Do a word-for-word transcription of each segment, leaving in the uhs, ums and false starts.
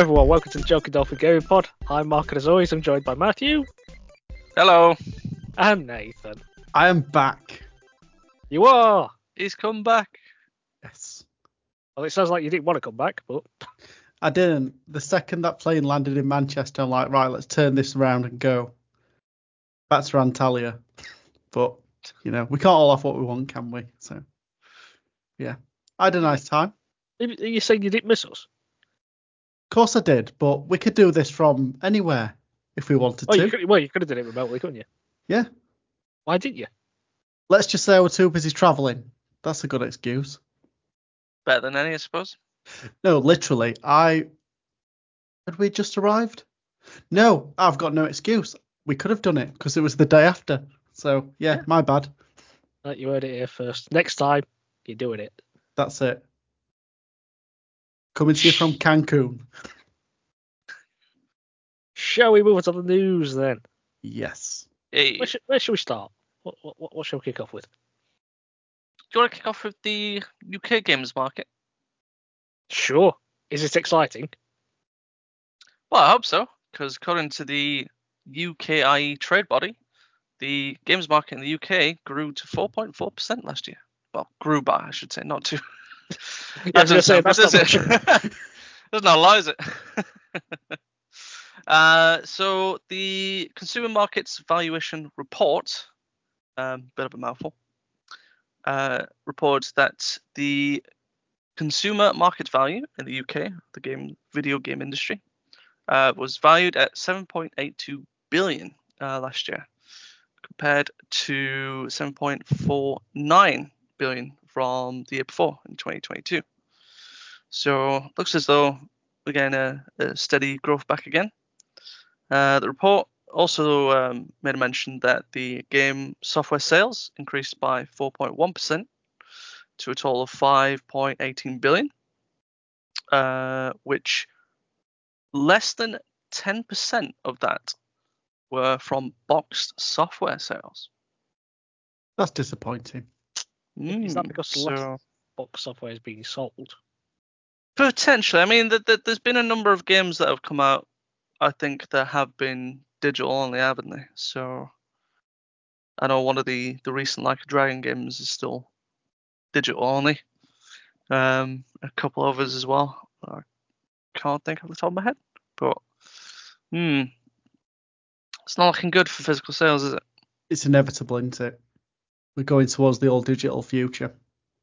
everyone, welcome to the Joking Dolphin Gaming Pod. I'm Mark, and as always, I'm joined by Matthew. Hello. And Nathan. I am back. You are? He's come back. Yes. Well, it sounds like you didn't want to come back, but... I didn't. The second that plane landed in Manchester, I'm like, right, let's turn this around and go. Back to Antalya. But, you know, we can't all have what we want, can we? So, yeah. I had a nice time. Are you saying you didn't miss us? Of course I did, but we could do this from anywhere if we wanted oh, to. You could, well, you could have done it remotely, couldn't you? Yeah. Why didn't you? Let's just say I was too busy travelling. That's a good excuse. Better than any, I suppose. No, literally. I... Had we just arrived? No, I've got no excuse. We could have done it because it was the day after. So, yeah, yeah. My bad. Right, you heard it here first. Next time, you're doing it. That's it. Coming to you from Cancun. Shall we move on to the news then? Yes. Hey. Where, should, where should we start? What, what, what shall we kick off with? Do you want to kick off with the U K games market? Sure. Is it exciting? Well, I hope so, because according to the U K I E trade body, the games market in the U K grew to four point four percent last year. Well, grew by, I should say, not to. Yeah, that doesn't say, sound good, does it? Doesn't lie, is it? uh, so the Consumer Markets Valuation Report, um, bit of a mouthful, uh, reports that the consumer market value in the U K, the game video game industry, uh, was valued at seven point eight two billion uh, last year, compared to seven point four nine billion from the year before in twenty twenty-two. So looks as though we're getting a, a steady growth back again. Uh, the report also um, made a mention that the game software sales increased by four point one percent to a total of five point one eight billion, uh, which less than ten percent of that were from boxed software sales. That's disappointing. Mm, is that because so, less box software is being sold? Potentially. I mean, the, the, there's been a number of games that have come out, I think, that have been digital only, haven't they? So I know one of the, the recent Like a Dragon games is still digital only. Um, a couple others as well. I can't think off the top of my head. But, hmm. It's not looking good for physical sales, is it? It's inevitable, isn't it? We're going towards the all digital future.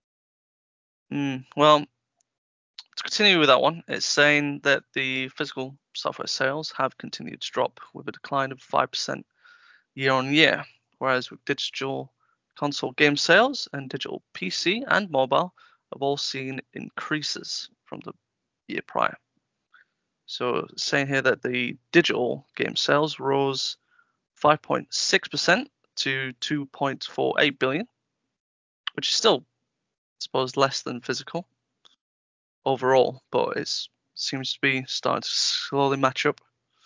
Mm, well, to continue with that one, it's saying that the physical software sales have continued to drop with a decline of five percent year on year, whereas with digital console game sales and digital P C and mobile have all seen increases from the year prior. So saying here that the digital game sales rose five point six percent to two point four eight billion, which is still, I suppose, less than physical overall, but it seems to be starting to slowly match up.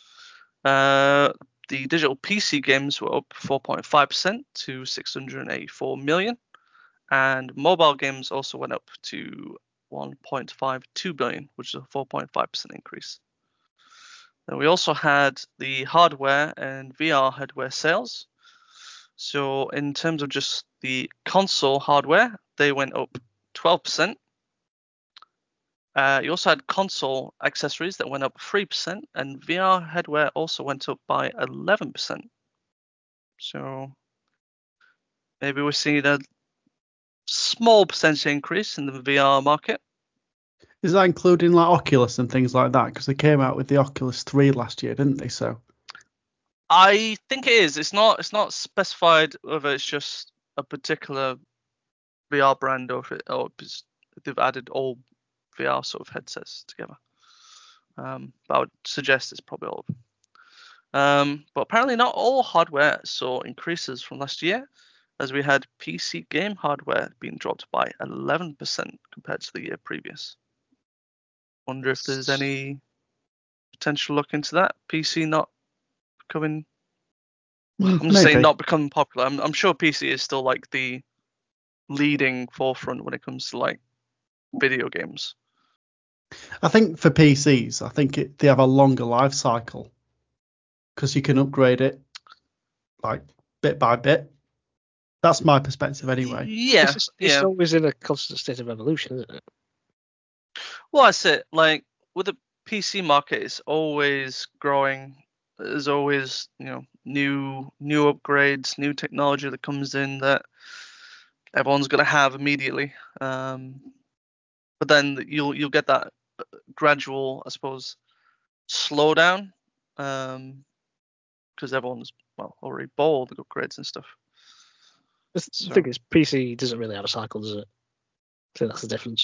Uh, the digital P C games were up four point five percent to six hundred eighty-four million, and mobile games also went up to one point five two billion, which is a four point five percent increase. Then we also had the hardware and V R hardware sales. So in terms of just the console hardware, they went up twelve percent. Uh, you also had console accessories that went up three percent, and V R hardware also went up by eleven percent. So maybe we're seeing a small percentage increase in the V R market. Is that including like Oculus and things like that? Because they came out with the Oculus three last year, didn't they? So I think it is. It's not. It's not specified whether it's just a particular V R brand or if, it, or if they've added all V R sort of headsets together. Um, but I would suggest it's probably all of them. Um, but apparently not all hardware saw increases from last year, as we had P C game hardware being dropped by eleven percent compared to the year previous. Wonder if there's any potential look into that. P C not becoming... well, I'm just maybe. saying not becoming popular. I'm, I'm sure P C is still like the leading forefront when it comes to like video games. I think for P Cs, I think it, they have a longer life cycle because you can upgrade it like bit by bit. That's my perspective anyway. Yeah, It's, just, it's yeah. always in a constant state of evolution, isn't it? Well, that's it. Like with the P C market, it's always growing. There's always, you know, new new upgrades, new technology that comes in that everyone's gonna have immediately. Um, but then you'll you'll get that gradual, I suppose, slowdown, um, because everyone's well already bought the upgrades and stuff. The So. thing is, P C doesn't really have a cycle, does it? I think that's the difference.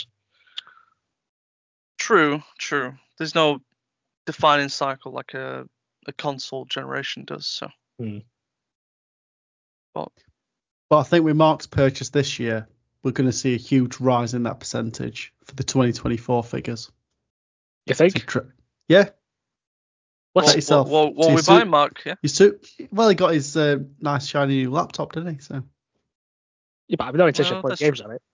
True, true. There's no defining cycle like a a console generation does. So. Hmm. But But I think with Mark's purchase this year, we're going to see a huge rise in that percentage for the twenty twenty-four figures. You think? So tr- yeah. What's what, yourself what, what to we your buy, suit. Mark? Yeah. You suit, well, he got his uh, nice shiny new laptop, didn't he? So yeah, but I've no intention Well, of playing that's games on it.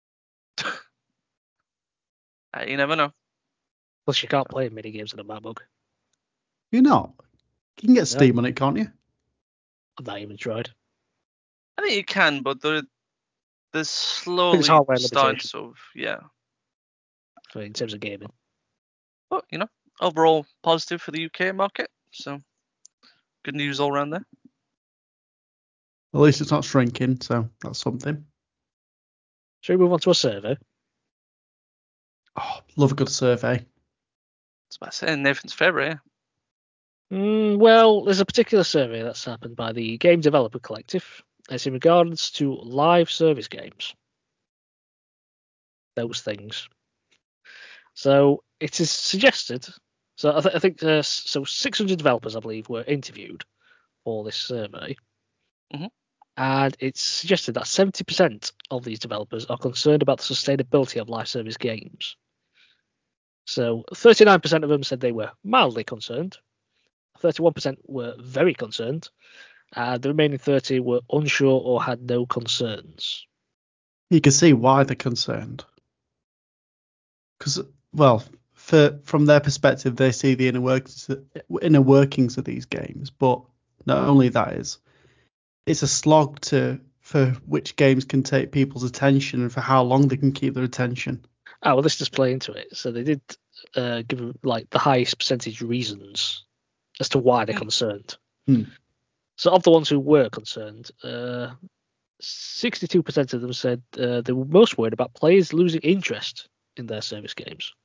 Uh, you never know. Plus, you can't play mini games on a MacBook. you're not. You can get No. Steam on it, can't you? I've not even tried. I think you can, but they're they're slowly hardware starting limitation. sort of yeah. For in terms of gaming. But you know, overall positive for the U K market. So good news all around there. At least it's not shrinking, so that's something. Shall we move on to a survey? Oh, love a good survey. That's what I say. Nathan's favourite. Yeah. Mm, well, there's a particular survey that's happened by the Game Developer Collective. It's in regards to live service games. Those things. So it is suggested. So I, th- I think uh, so. six hundred developers, I believe, were interviewed for this survey, Mhm. and it's suggested that seventy percent of these developers are concerned about the sustainability of live service games. So thirty-nine percent of them said they were mildly concerned. thirty-one percent were very concerned. Uh, the remaining thirty were unsure or had no concerns. You can see why they're concerned. Because, well, for from their perspective, they see the inner workings, inner workings of these games. But not only that is, it's a slog to for which games can take people's attention and for how long they can keep their attention. Oh, well, this does play into it. So they did uh, give like the highest percentage reasons as to why they're Hmm. concerned. Hmm. So of the ones who were concerned, uh, sixty-two percent of them said uh, they were most worried about players losing interest in their service games.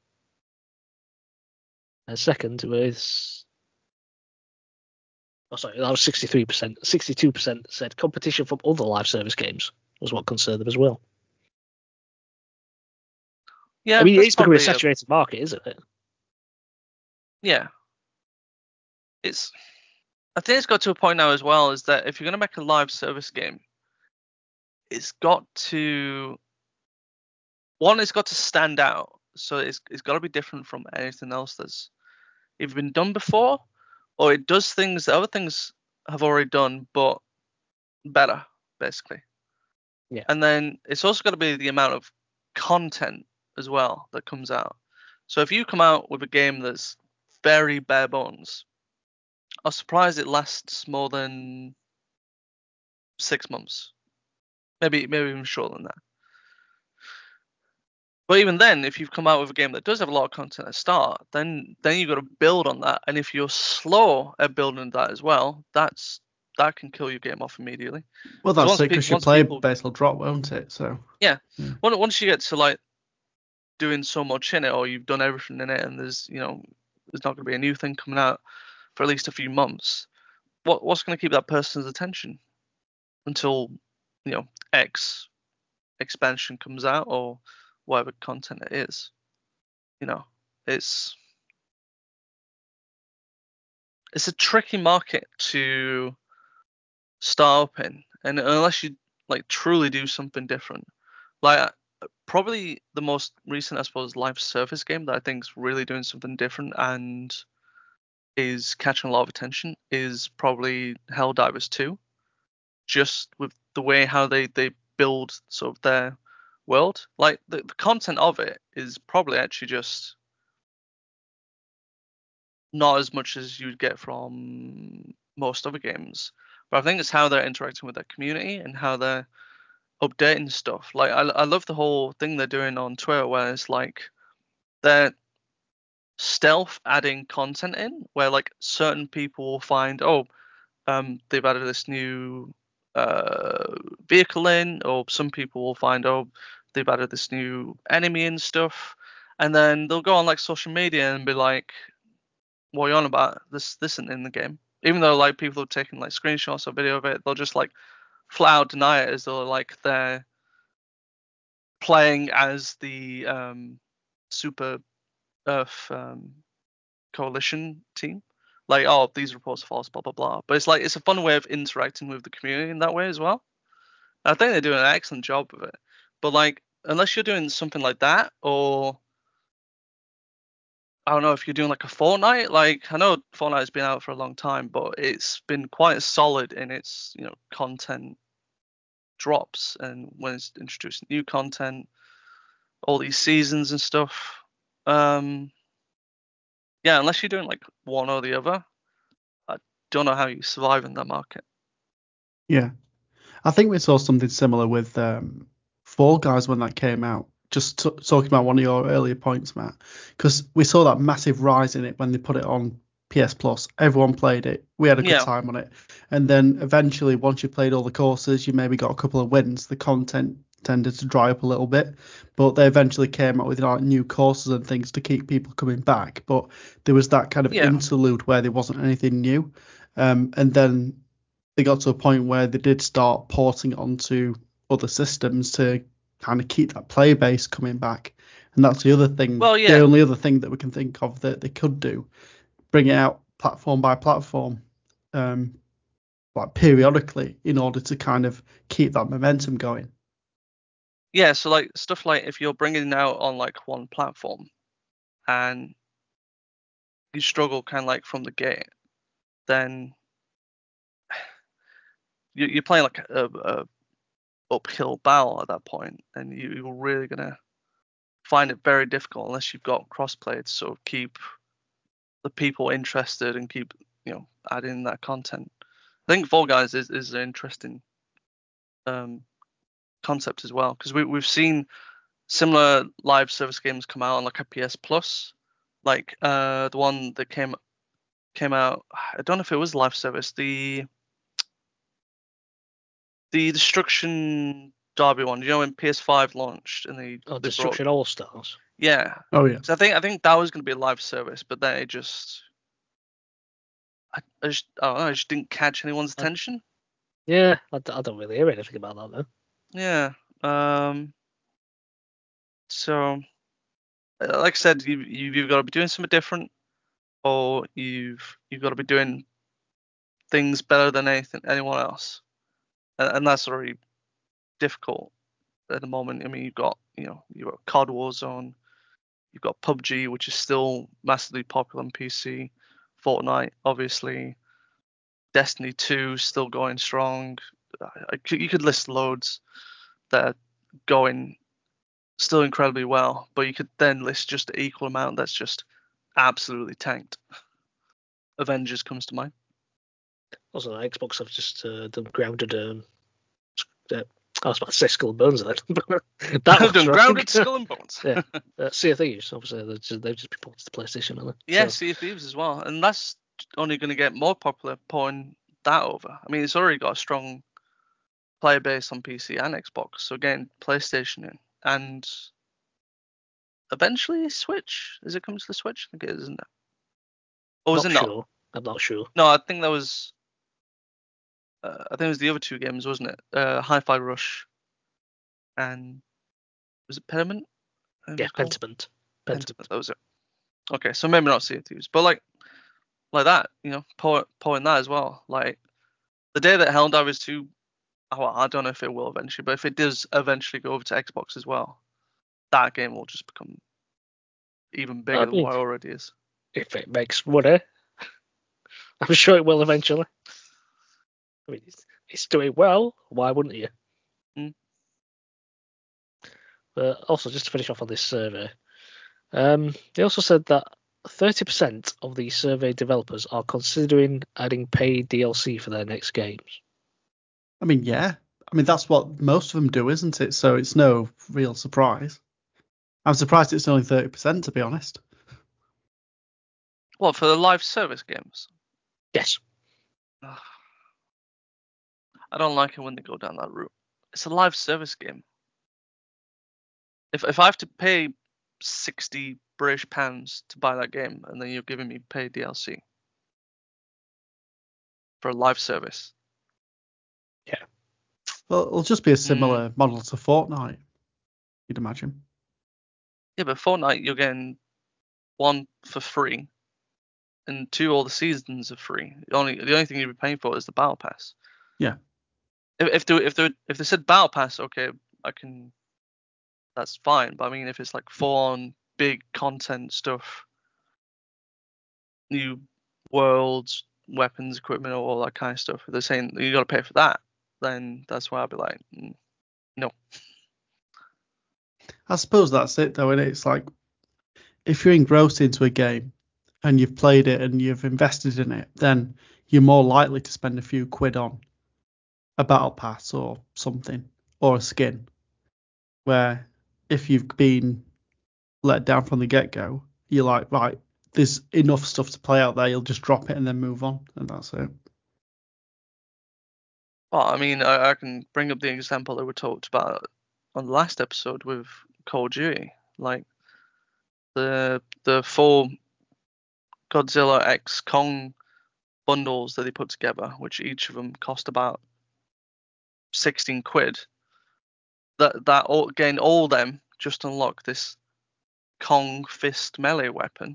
And second was, oh sorry, that was sixty-three percent. sixty-two percent said competition from other live service games was what concerned them as well. Yeah, I mean, that's it's becoming a probably a, saturated market, isn't it? yeah. It's I think it's got to a point now as well is that if you're gonna make a live service game, it's got to one, it's got to stand out. So it's it's got to be different from anything else that's either been done before, or it does things that other things have already done, but better, basically. Yeah. And then it's also got to be the amount of content as well that comes out. So if you come out with a game that's very bare bones, I'm surprised it lasts more than six months. Maybe maybe even shorter than that. But even then, if you've come out with a game that does have a lot of content at the start, then then you've got to build on that. And if you're slow at building that as well, that's that can kill your game off immediately. Well, 'Cause that's once it, pe- because your once player people, base will drop, won't it? So yeah, Yeah. Once once you get to like doing so much in it, or you've done everything in it, and there's you know there's not going to be a new thing coming out for at least a few months. What what's going to keep that person's attention until you know X expansion comes out or whatever content it is? You know, it's it's a tricky market to start up in, and unless you like truly do something different, like probably the most recent, I suppose, live service game that I think is really doing something different and is catching a lot of attention is probably Helldivers two. Just with the way how they they build sort of their world, like the, the content of it is probably actually just not as much as you'd get from most other games. But I think it's how they're interacting with their community and how they're updating stuff. Like I, I love the whole thing they're doing on Twitter, where it's like they're stealth adding content in, where like certain people will find, oh, um, they've added this new uh vehicle in, or some people will find, oh, they've added this new enemy and stuff, and then they'll go on like social media and be like, what are you on about? This this isn't in the game. Even though like people have taken like screenshots or video of it, they'll just like flat out deny it as though like they're playing as the um, Super Earth um, Coalition team. Like, oh, these reports are false, blah blah blah. But it's like it's a fun way of interacting with the community in that way as well. And I think they're doing an excellent job of it. But like, unless you're doing something like that, or I don't know if you're doing like a Fortnite. Like, I know Fortnite has been out for a long time, but it's been quite solid in its, you know, content drops and when it's introducing new content, all these seasons and stuff. Um, yeah, unless you're doing like one or the other, I don't know how you survive in that market. Yeah, I think we saw something similar with um, Fall Guys when that came out. Just t- talking about one of your earlier points, Matt, because we saw that massive rise in it when they put it on P S Plus. Everyone played it. We had a good Yeah. time on it. And then eventually, once you played all the courses, you maybe got a couple of wins. The content tended to dry up a little bit, but they eventually came out with like new courses and things to keep people coming back. But there was that kind of Yeah. interlude where there wasn't anything new. Um, and then they got to a point where they did start porting it onto other systems to kind of keep that player base coming back. And that's the other thing, Well, the yeah. only other thing that we can think of that they could do, bring it out platform by platform, um, like periodically in order to kind of keep that momentum going. Yeah, so like stuff like if you're bringing it out on like one platform and you struggle kind of like from the gate, then you, you're playing like a, a uphill battle at that point, and you, you're really gonna find it very difficult unless you've got crossplay to sort of keep the people interested and keep, you know, adding that content. I think Fall Guys is, is an interesting um, concept as well, because we, we've seen similar live service games come out on like a P S Plus, like uh, the one that came came out. I don't know if it was live service. The the Destruction Derby one. You know when P S five launched and they, Oh, they Destruction brought All Stars. yeah. Oh yeah. So I think I think that was going to be a live service, but then it just I, I just I don't know, I just didn't catch anyone's I- attention. Yeah, I, d- I don't really hear anything about that though. Yeah. Um. So, uh, like I said, you you've either got to be doing something different, or you've you've got to be doing things better than anything anyone else, and, and that's already difficult at the moment. I mean, you've got you know you've got C O D Warzone, you've got P U B G, which is still massively popular on P C, Fortnite, obviously, Destiny two still going strong. I, I could- you could list loads that are going still incredibly well, but you could then list just an equal amount that's just absolutely tanked. Avengers comes to mind. Also, Xbox have just uh, done grounded. Um, uh, I was about to say Skull and Bones then. that I've was done wrong. Grounded, Skull and Bones. Yeah, uh, Sea of Thieves. Obviously, they've just, they've just been ported to PlayStation, haven't they? Yeah, So, Sea of Thieves as well, and that's only going to get more popular pouring that over. I mean, it's already got a strong player base on P C and Xbox, so getting PlayStation in, and eventually Switch. Is it coming to the Switch? I think it is, isn't it? Or was not it not? sure. I'm not sure. No, I think that was. Uh, I think it was the other two games, wasn't it? Uh, Hi-Fi Rush and was it Pediment? I think it Yeah, was called? Pentiment. Pentiment. Pentiment. That was it. Okay, so maybe not Sea of Thieves, but like like that, you know, pour pouring that as well. Like the day that Helldivers two, oh, well, I don't know if it will eventually, but if it does eventually go over to Xbox as well, that game will just become even bigger I than mean, what it already is. if it makes money, I'm sure it will eventually. I mean, it's, it's doing well. Why wouldn't you? Mm. But also, just to finish off on this survey, um, they also said that thirty percent of the survey developers are considering adding paid D L C for their next games. I mean, yeah. I mean, that's what most of them do, isn't it? So it's no real surprise. I'm surprised it's only thirty percent, to be honest. What, for the live service games? Yes. Ugh. I don't like it when they go down that route. It's a live service game. If if I have to pay sixty British pounds to buy that game, and then you're giving me paid D L C for a live service. Yeah. Well, it'll just be a similar mm. model to Fortnite, you'd imagine. Yeah, but Fortnite, you're getting one for free, and two, all the seasons are free. The only the only thing you'd be paying for is the battle pass. Yeah. If if they if they if they said battle pass, okay, I can. That's fine. But I mean, if it's like full on big content stuff, new worlds, weapons, equipment, all that kind of stuff, if they're saying you got to pay for that, then that's why I'll be like, mm, no. I suppose that's it, though, and it's like if you're engrossed into a game and you've played it and you've invested in it, then you're more likely to spend a few quid on a battle pass or something or a skin. Where if you've been let down from the get-go, you're like, right, there's enough stuff to play out there, you'll just drop it and then move on, and that's it. Well, I mean, I, I can bring up the example that we talked about on the last episode with Call of Duty, like the the four Godzilla X Kong bundles that they put together, which each of them cost about sixteen quid. That that all, again, all of them just unlock this Kong fist melee weapon.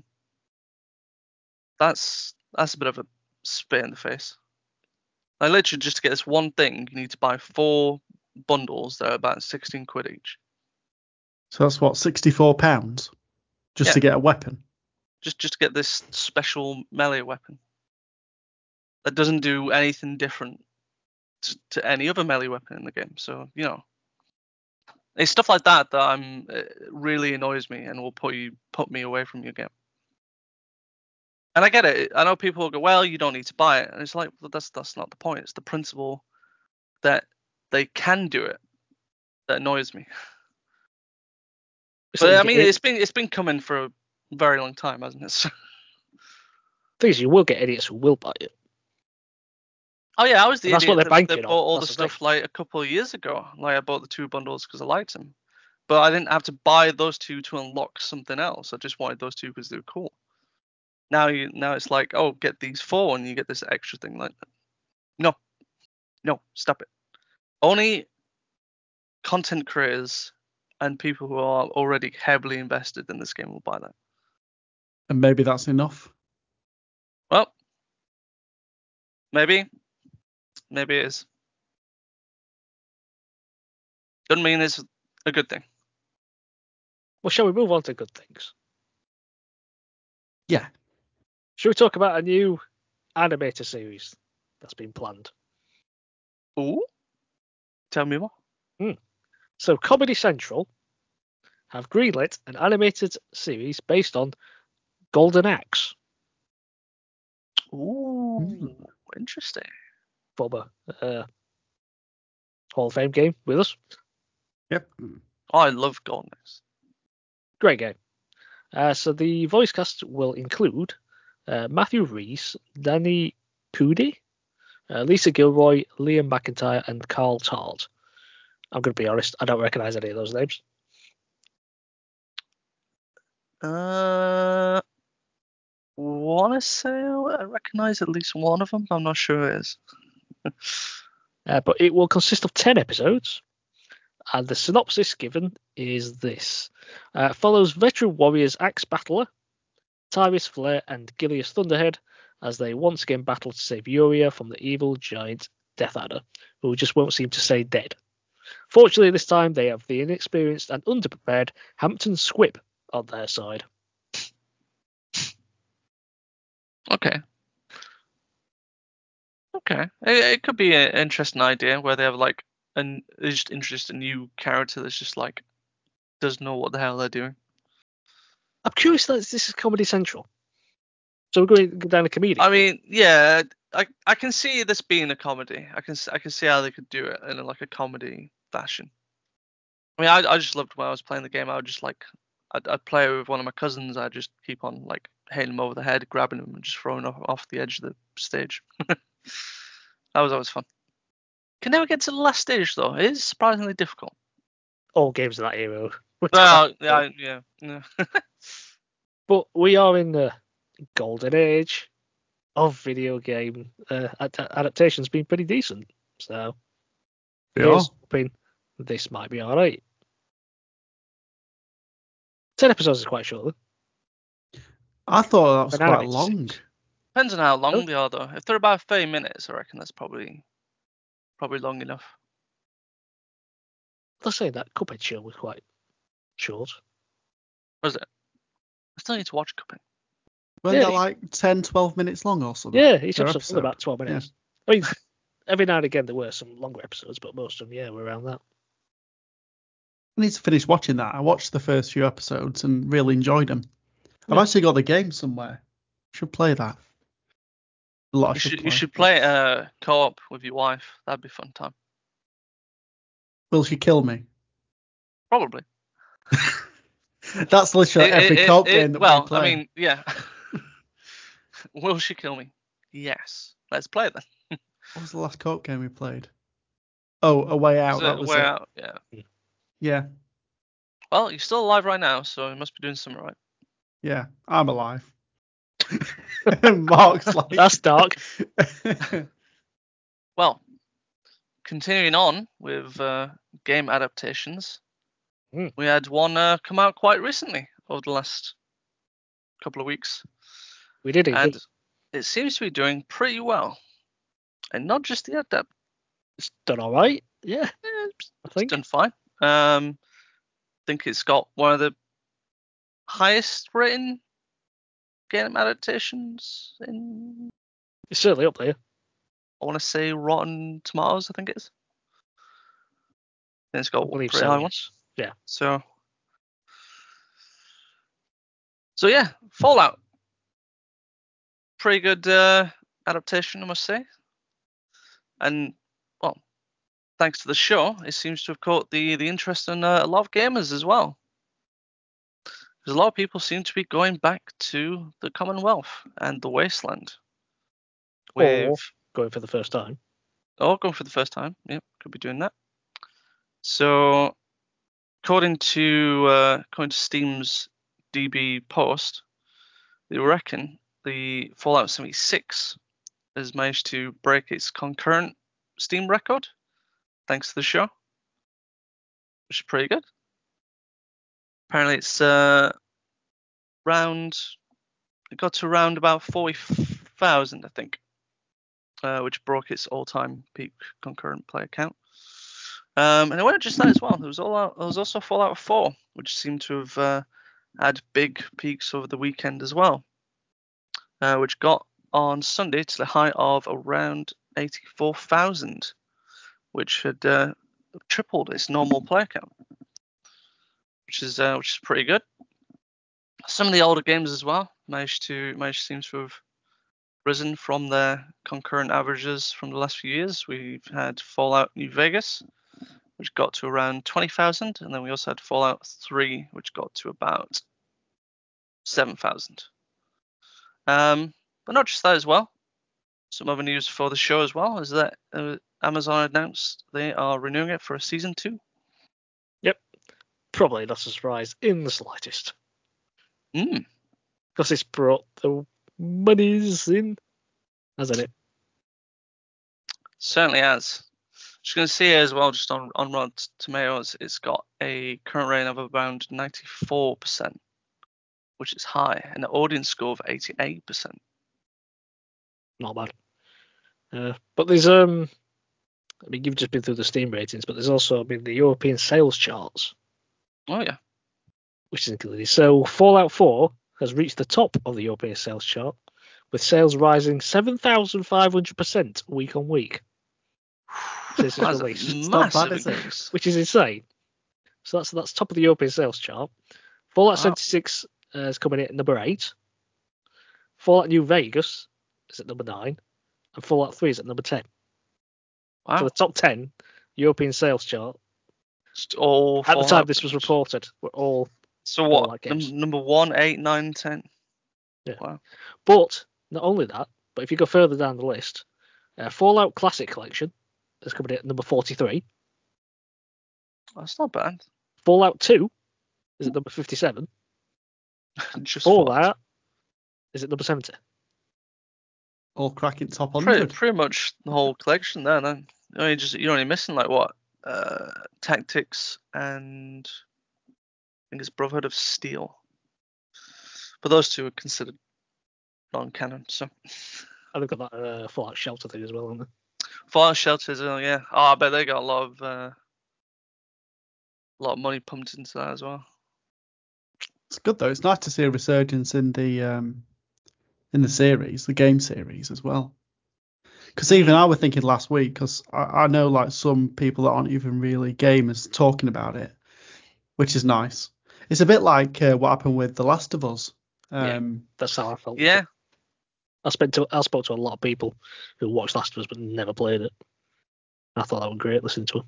That's that's a bit of a spit in the face. Like literally, just to get this one thing, you need to buy four bundles that are about sixteen quid each. So that's what, sixty-four pounds just yeah. to get a weapon. Just just to get this special melee weapon that doesn't do anything different to, to any other melee weapon in the game. So you know, it's stuff like that that I'm it really annoys me and will put you put me away from your game. And I get it. I know people will go, well, you don't need to buy it, and it's like, well, that's that's not the point. It's the principle that they can do it that annoys me. But I mean, it's been it's been coming for a very long time, hasn't it? So, thing is, you will get idiots who will buy it. Oh yeah, I was the and that's idiot what they're that, that bought all that's the the stuff thing. Like a couple of years ago. Like I bought the two bundles because I liked them, but I didn't have to buy those two to unlock something else. I just wanted those two because they were cool. Now you now it's like, oh, get these four and you get this extra thing. Like, no, no, stop it. Only content creators and people who are already heavily invested in this game will buy that. And maybe that's enough. Well, maybe. Maybe it is. Doesn't mean it's a good thing. Well, shall we move on to good things? Yeah. Should we talk about a new animator series that's been planned? Ooh. Tell me more. Hmm. So Comedy Central have greenlit an animated series based on Golden Axe. Ooh, mm. Interesting. Former uh, Hall of Fame game with us. Yep. Oh, I love Golden Axe. Great game. Uh, so the voice cast will include uh, Matthew Reese, Danny Pudi, uh, Lisa Gilroy, Liam McIntyre, and Carl Tart. I'm going to be honest, I don't recognise any of those names. Uh, want to say I recognise at least one of them, but I'm not sure it is. uh, but it will consist of ten episodes, and the synopsis given is this. Uh, follows veteran warriors Axe Battler, Tyrus Flare, and Gilius Thunderhead as they once again battle to save Uria from the evil giant Death Adder, who just won't seem to stay dead. Fortunately, this time they have the inexperienced and underprepared Hampton Squib on their side. Okay. Okay. It, it could be an interesting idea where they have like an they just introduced a new character that's just like doesn't know what the hell they're doing. I'm curious that this is Comedy Central. So we're going down a comedic. I mean, yeah, I I can see this being a comedy. I can s- I can see how they could do it in a, like a comedy fashion. I mean, I I just loved when I was playing the game. I would just like I'd, I'd play with one of my cousins. I'd just keep on like hitting him over the head, grabbing him, and just throwing off off the edge of the stage. That was always fun. Can never get to the last stage though. It is surprisingly difficult. All games of that era. were Well, tough. yeah, yeah, yeah. But we are in the golden age of video game uh, ad- adaptations being pretty decent. So Yeah. here's hoping this might be all right. Ten episodes is quite short. Though. I thought that was An quite animated long. six. Depends on how long Oh. they are though. If they're about thirty minutes, I reckon that's probably probably long enough. Let's say that Cuphead show was quite short. Was it? I still need to watch Cuphead. Weren't Yeah, that it- like ten, twelve minutes long or something? Yeah, each per episode was episode? about twelve minutes. I mean, every now and again there were some longer episodes, but most of them, yeah, were around that. I need to finish watching that. I watched the first few episodes and really enjoyed them. I've Yeah. actually got the game somewhere. Should play that. A lot You of should, should you play. should play uh, co-op with your wife. That'd be a fun time. Will she kill me? Probably. That's literally It- every it- co-op it- game that well, we play. I mean, yeah. Will she kill me? Yes. Let's play it then. What was the last co-op game we played? Oh, A Way Out. So, That was way it. out. Yeah. Yeah, Well, you're still alive right now, so you must be doing something right. yeah. I'm alive. Mark's like. That's dark. Well, continuing on with uh, game adaptations, Hmm. we had one uh, come out quite recently over the last couple of weeks, We did it. and it seems to be doing pretty well. And not just the adapt, It's done all right. Yeah, eh, I it's think. done fine. Um, I think it's got one of the highest rating game adaptations in, It's certainly up there. I want to say, Rotten Tomatoes, I think it is. And it's got I a believe pretty so. high one. Yes. Yeah. So, so yeah, Fallout. Pretty good uh, adaptation, I must say. And, well, thanks to the show, it seems to have caught the, the interest in uh, a lot of gamers as well. Because a lot of people seem to be going back to the Commonwealth and the Wasteland. With, Or going for the first time. oh, going for the first time. Yep, could be doing that. So, according to uh, according to Steam's D B post, they reckon the Fallout seventy-six has managed to break its concurrent Steam record, thanks to the show, which is pretty good. Apparently, it's uh, round. It got to around about forty thousand, I think, uh, which broke its all-time peak concurrent player count. Um, and it wasn't just that as well. There was all out, there was also Fallout four, which seemed to have uh, had big peaks over the weekend as well, uh, which got on Sunday to the high of around eighty-four thousand, which had uh, tripled its normal player count, which is uh, which is pretty good. Some of the older games as well managed to managed seems to have risen from their concurrent averages from the last few years. We've had Fallout New Vegas, which got to around twenty thousand, and then we also had Fallout three, which got to about seven thousand. Um, but not just that as well. Some other news for the show as well is that uh, Amazon announced they are renewing it for a season two. Yep. Probably not a surprise in the slightest. Mm. Because it's brought the monies in, hasn't it? Certainly has. Just going to see here as well, just on, on Rotten Tomatoes, it's got a current rating of around ninety-four percent, which is high, and an audience score of eighty-eight percent. Not bad. Uh, but there's um, I mean, you've just been through the Steam ratings, but there's also been the European sales charts, Oh, yeah. which is included. So Fallout four has reached the top of the European sales chart, with sales rising seven thousand five hundred percent week on week since its That's a release, It's not massive bad, is it? increase. which is insane. So that's that's top of the European sales chart. Fallout Wow. seventy-six uh, is coming in at number eight. Fallout New Vegas is at number nine, and Fallout three is at number ten. Wow. So the top ten European sales chart Just all at the time Fallout this was games. reported were all So Fallout what? games. Num- number one, eight, nine, ten. Yeah. Wow. But not only that, but if you go further down the list, uh, Fallout Classic Collection is coming in at number forty-three. That's not bad. Fallout two is at number fifty-seven. Just Fallout is at number seventy. All cracking top Pretty, hundred. pretty much the whole collection there. Then I mean, just you're only missing like what? Uh, Tactics and I think it's Brotherhood of Steel. But those two are considered non-canon. So And they've got that uh, Fallout Shelter thing as well, haven't they? Fallout Shelters, oh yeah. Oh, I bet they got a lot of uh, a lot of money pumped into that as well. It's good though. It's nice to see a resurgence in the um, in the series, the game series as well. Because even I was thinking last week, because I, I know like some people that aren't even really gamers talking about it, which is nice. It's a bit like uh, what happened with The Last of Us. Um, That's how I felt. Yeah. I spent to I spoke to a lot of people who watched Last of Us but never played it. I thought that was great listening to them.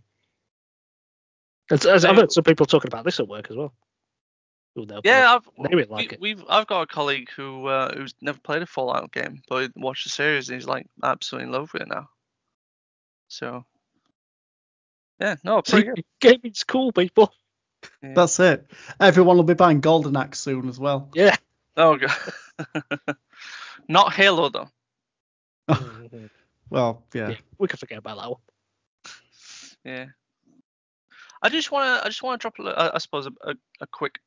As, as I've heard some people talking about this at work as well. Who never Yeah, played- I've they really we, like it. we've I've got a colleague who uh, who's never played a Fallout game, but he watched the series and he's like absolutely in love with it now. So yeah, no, pretty See, good. gaming's cool, people. Yeah. That's it. Everyone will be buying Golden Axe soon as well. Yeah. Oh god. Not Halo though. Mhm. Well, yeah. Yeah, we can forget about that one. Yeah. I just wanna I just wanna drop a, li- I I suppose a, a, a quick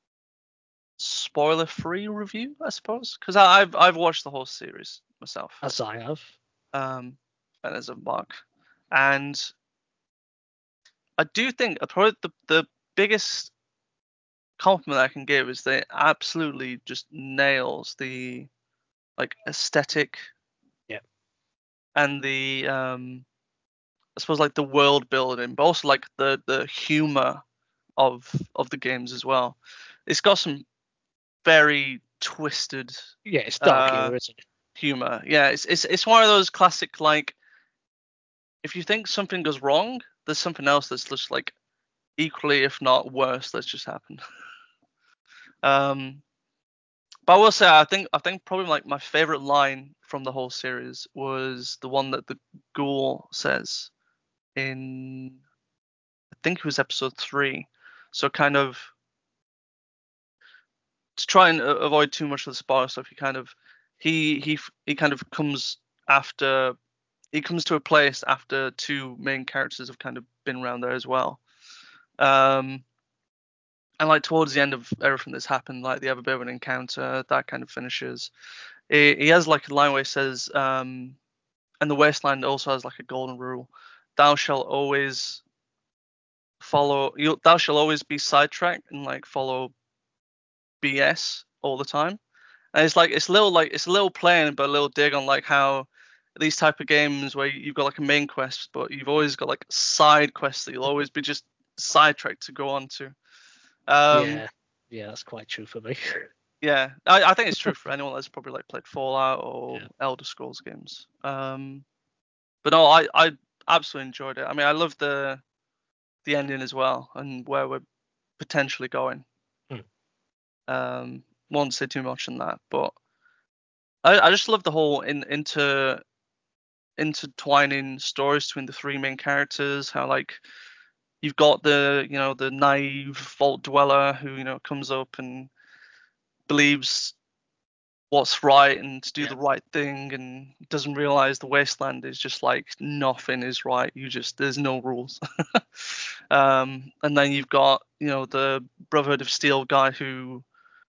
spoiler-free review, I suppose, because I've I've watched the whole series myself. As I have. Um, and as a Mark, and I do think uh, probably the the biggest compliment I can give is that it absolutely just nails the like aesthetic. Yeah. And the um, I suppose like the world building, but also like the the humor of of the games as well. It's got some very twisted Yeah, it's dark uh, humor, isn't it? humor. Yeah, it's it's it's one of those classic like if you think something goes wrong, there's something else that's just like equally, if not worse, that's just happened. um, but I will say, I think I think probably like my favorite line from the whole series was the one that the ghoul says in, I think it was episode three. So kind of to try and a- avoid too much of the spoiler stuff, he kind of he he f- he kind of comes after he comes to a place after two main characters have kind of been around there as well. Um, and like towards the end of everything that's happened, like they have a bit of an encounter that kind of finishes. He, he has like a line where he says, um, and the wasteland also has like a golden rule: "Thou shalt always follow. You, thou shalt always be sidetracked and like follow B S all the time." And it's like it's a little like it's a little plain, but a little dig on like how these type of games where you've got like a main quest, but you've always got like side quests that you'll always be just sidetracked to go on to. Um, Yeah. Yeah, that's quite true for me. Yeah, I, I think it's true for anyone that's probably like played Fallout or Yeah. Elder Scrolls games. Um, but no, I, I absolutely enjoyed it. I mean, I love the the ending as well and where we're potentially going. Hmm. Um, won't say too much on that, but I, I just love the whole in inter intertwining stories between the three main characters. How like you've got the you know the naive vault dweller who you know comes up and believes what's right and to do Yeah. the right thing and doesn't realize the wasteland is just like nothing is right. You just there's no rules. um, and then you've got you know the Brotherhood of Steel guy who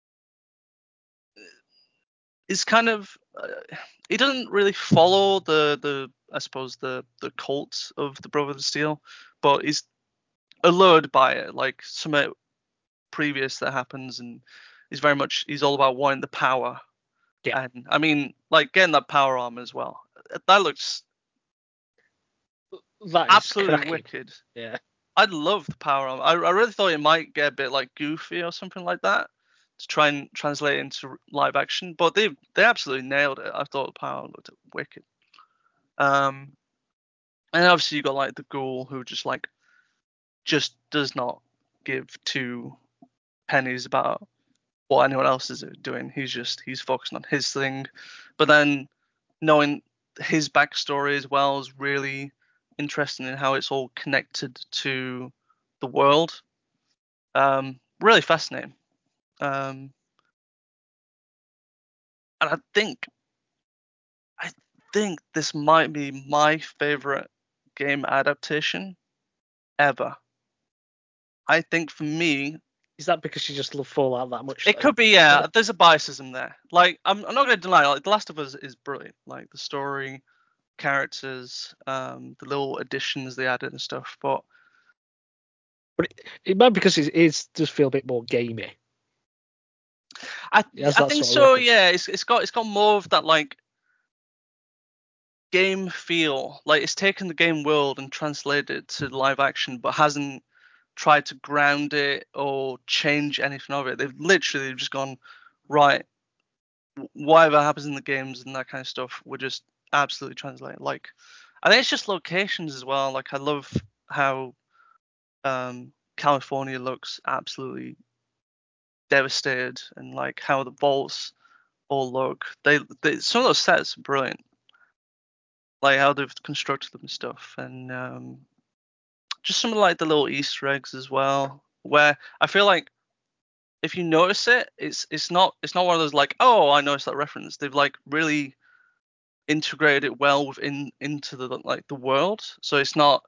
is kind of uh, he doesn't really follow the the I suppose the the cult of the Brotherhood of Steel, but he's allured by it like some previous that happens and he's very much he's all about wanting the power. Yeah. And I mean, like getting that power arm as well. That looks That is absolutely cracking. wicked. Yeah. I'd love the power arm. I, I really thought it might get a bit like goofy or something like that. to try and translate it into live action, but they they absolutely nailed it. I thought the pilot looked wicked. Um, and obviously you got like the ghoul who just like just does not give two pennies about what anyone else is doing. He's just he's focusing on his thing. But then knowing his backstory as well is really interesting in how it's all connected to the world. Um, really fascinating. Um, and I think I think this might be my favorite game adaptation ever. I think for me, Is that because you just love Fallout that much? it though? could be, yeah. There's a biasism there. Like, I'm, I'm not going to deny, like, The Last of Us is brilliant. Like, the story, characters, um, the little additions they added and stuff. But But it, it might be because it is does feel a bit more gamey. I, It has I that think sort of so. reference. Yeah, it's it's got it's got more of that like game feel. Like, it's taken the game world and translated it to live action, but hasn't tried to ground it or change anything of it. They've literally just gone, right, whatever happens in the games and that kind of stuff, we're just absolutely translating. Like, I think it's just locations as well. Like, I love how um, California looks absolutely devastated, and like how the vaults all look. They, they some of those sets are brilliant. Like how they've constructed them and stuff, and um, just some of like the little Easter eggs as well, where I feel like if you notice it, it's it's not it's not one of those like, oh, I noticed that reference. They've like really integrated it well within into the like the world, so it's not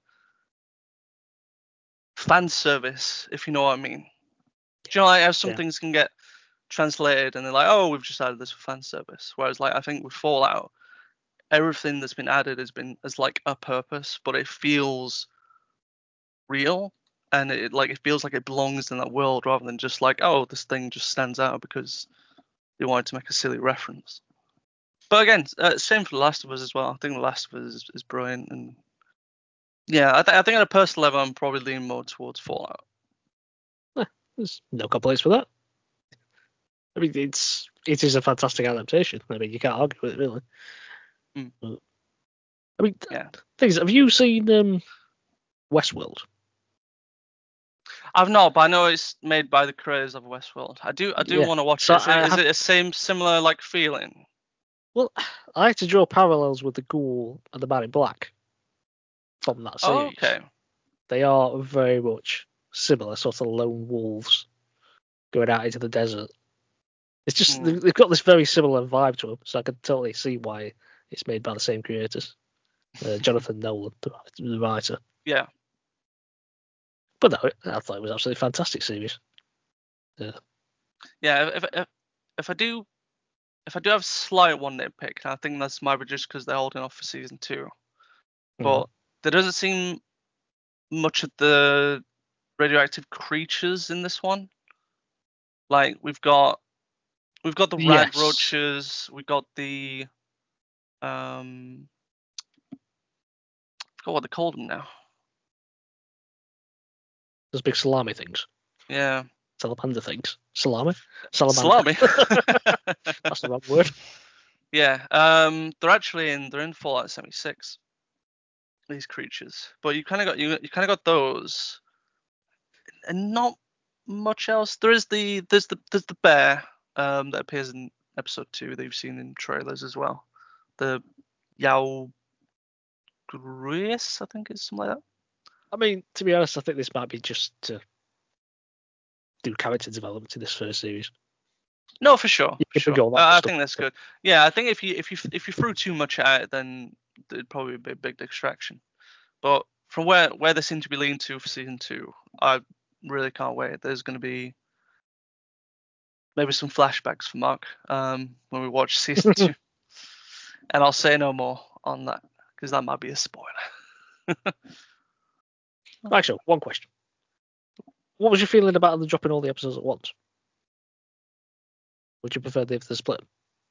fan service, if you know what I mean. Do you know like how some Yeah. things can get translated and they're like, oh, we've just added this for fan service, whereas like I think with Fallout, everything that's been added has been as like a purpose, but it feels real, and it like it feels like it belongs in that world rather than just like, oh, this thing just stands out because they wanted to make a silly reference. But again, uh, same for The Last of Us as well. I think The Last of Us is, is brilliant, and yeah, I, th- I think at a personal level, I'm probably leaning more towards Fallout. Eh, there's no complaints with that. I mean, it's it is a fantastic adaptation. I mean, you can't argue with it really. Mm. But, I mean, Yeah. things. Have you seen um, Westworld? I've not, but I know it's made by the creators of Westworld. I do, I do Yeah. want to watch So it. Is, it. I is have- it a same similar like feeling? Well, I had to draw parallels with the Ghoul and the Man in Black from that series. Oh, okay. They are very much similar, sort of lone wolves going out into the desert. It's just Hmm. they've got this very similar vibe to them, so I can totally see why it's made by the same creators, uh, Jonathan Nolan, the the writer. Yeah. But no, I thought it was absolutely fantastic series. Yeah. Yeah. If, if if I do if I do have a slight one nitpick, and I think that's might be just because they're holding off for season two. But there doesn't seem much of the radioactive creatures in this one. Like we've got we've got the rad Yes. roaches, we've got the um I forgot what they called them now. Those big salami things, Yeah. salamander things, salami, salamander. Salami. That's the wrong word. Yeah. Um they're actually in they're in Fallout seventy-six. These creatures. But you kinda got you you kinda got those. And not much else. There is the there's the there's the bear um that appears in episode two that you've seen in trailers as well. The Yao Grace, I think is something like that. I mean, to be honest, I think this might be just to do character development in this first series. No, for sure. You For can sure. go on that Uh, I stuff. think that's good. Yeah, I think if you if you if you threw too much at it, then it'd probably be a big distraction. But from where where they seem to be leaning to for season two, I really can't wait. There's going to be maybe some flashbacks for Mark um, when we watch season two, and I'll say no more on that because that might be a spoiler. Actually, one question. What was your feeling about them dropping all the episodes at once? Would you prefer the, the split?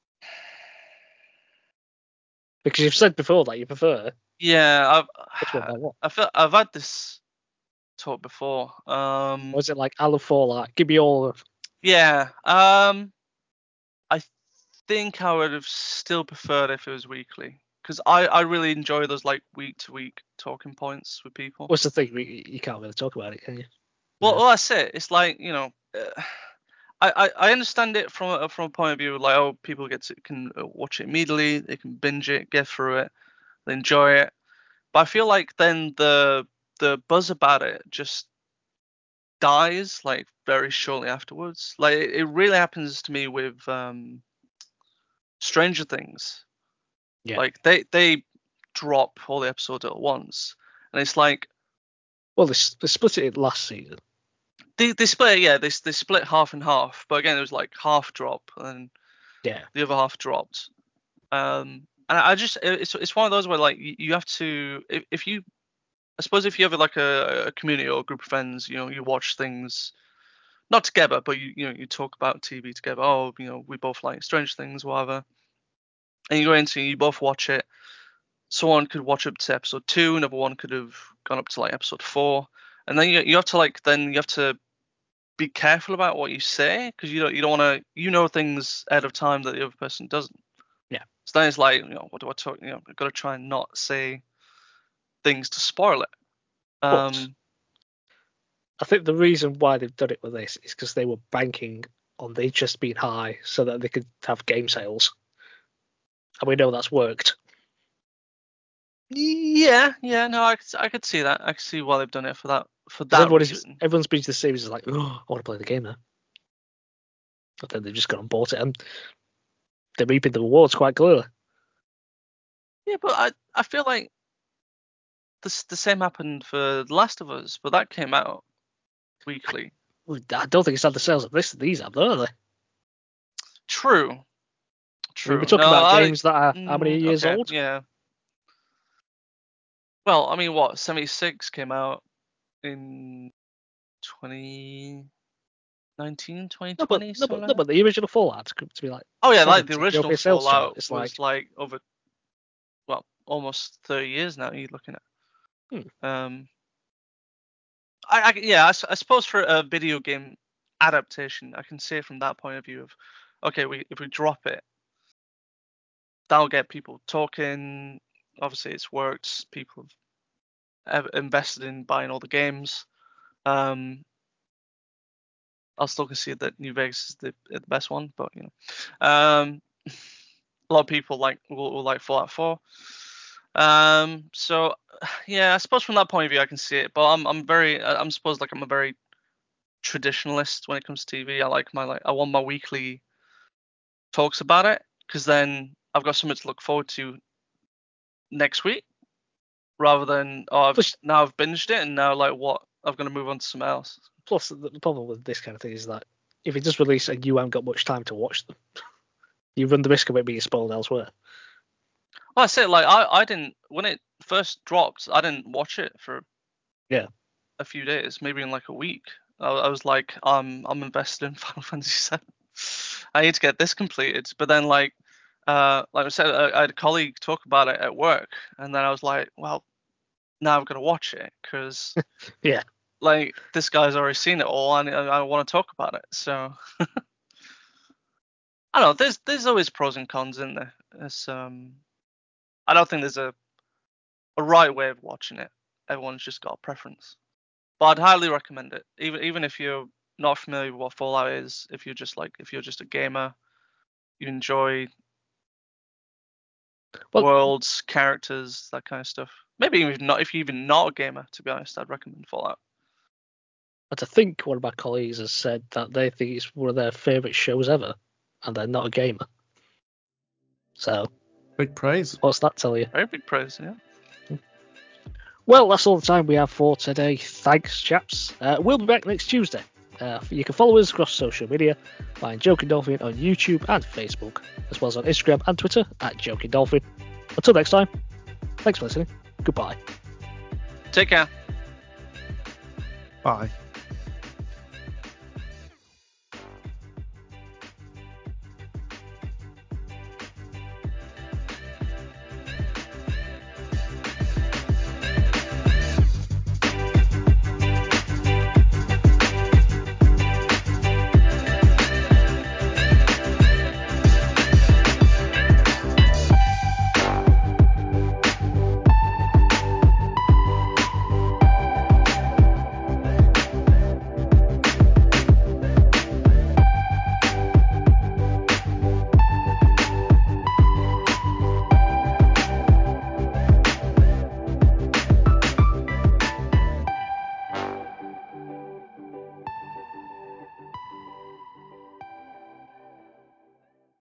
Because you've said before that you prefer Yeah, which one by I've what? I feel I've had this talk before. Um, Or is it like I love Fallout, give me all of Yeah. Um, I think I would have still preferred if it was weekly, because I, I really enjoy those like week to week talking points with people. What's the thing? We, you can't really talk about it, can you? Well, Yeah. well, that's it. It's like, you know, uh, I, I I understand it from a, from a point of view like, oh, people get to can uh, watch it immediately, they can binge it, get through it, they enjoy it. But I feel like then the the buzz about it just dies like very shortly afterwards. Like it, it really happens to me with um, Stranger Things. Yeah. Like they they drop all the episodes at once, and it's like Well, they, s- they split it last season. they they split yeah they they split half and half, but again it was like half drop and Yeah. the other half dropped. Um, and I just it's it's one of those where like you, you have to if, if you I suppose if you have like a, a community or a group of friends, you know, you watch things not together, but you you know you talk about T V together. Oh, you know, we both like Strange Things, whatever. And you go into you both watch it. Someone could watch up to episode two, another one could have gone up to like episode four, and then you you have to like then you have to be careful about what you say because you don't you don't want to you know things ahead of time that the other person doesn't. Yeah. So then it's like, you know, what do I talk? You know, I've got to try and not say things to spoil it. But Um, I think the reason why they've done it with this is because they were banking on the interest being high so that they could have game sales. And we know that's worked. yeah, yeah, no, I could I could see that. I could see why they've done it for that for Because that everyone is, reason. everyone's been to the series is like, oh, I want to play the game now. But then they've just gone and bought it and they're reaping the rewards quite clearly. Yeah, but I I feel like this the same happened for The Last of Us, but that came out weekly. I don't think it's had the sales of this these have, though, are they? True, I mean, true. we're talking No, about I games that are how many mm, years okay, old? yeah. Well, I mean, what seventy-six came out in twenty nineteen, No, but twenty twenty, no, something but like no, that. but the original Fallout to to be like Oh yeah, like the seventy, the original opening sales chart. Fallout It's like, was like over well almost thirty years now. You're looking at. hmm, Um, I, I yeah, I, s- I suppose for a video game adaptation, I can see it from that point of view of, okay, we if we drop it, that'll get people talking. Obviously, it's worked. People have ev- invested in buying all the games. Um, I'll still concede that New Vegas is the, the best one, but you know, um, a lot of people like will, will like Fallout four. Um, so yeah, I suppose from that point of view, I can see it. But I'm I'm very I'm suppose like I'm a very traditionalist when it comes to T V. I like my like I want my weekly talks about it because then I've got something to look forward to next week rather than oh I've plus, now I've binged it and now like what I'm gonna move on to something else. plus the the problem with this kind of thing is that if it does release and you haven't got much time to watch them, you run the risk of it being spoiled elsewhere. Well, I say like I I didn't when it first dropped I didn't watch it for Yeah. a few days, maybe in like a week. I, I was like, um, I'm invested in Final Fantasy seven. I need to get this completed. But then, like, uh, like I said, I, I had a colleague talk about it at work, and then I was like, well, now I've got to watch it because, Yeah. like, this guy's already seen it all, and I, I want to talk about it. So, I don't know. There's there's always pros and cons in there. It's, um, I don't think there's a a right way of watching it. Everyone's just got a preference. But I'd highly recommend it. Even even if you're not familiar with what Fallout is, if you're just like if you're just a gamer, you enjoy Well, worlds, characters, that kind of stuff. Maybe even not if you're even not a gamer, to be honest, I'd recommend Fallout. but I think one of my colleagues has said that they think it's one of their favourite shows ever, and they're not a gamer. So, Big praise. what's that tell you? Very big praise, yeah. Well, that's all the time we have for today. Thanks, chaps. Uh, we'll be back next Tuesday. Uh, you can follow us across social media by Joking Dolphin on YouTube and Facebook, as well as on Instagram and Twitter at Joking Dolphin. Until next time, thanks for listening. Goodbye. Take care. Bye.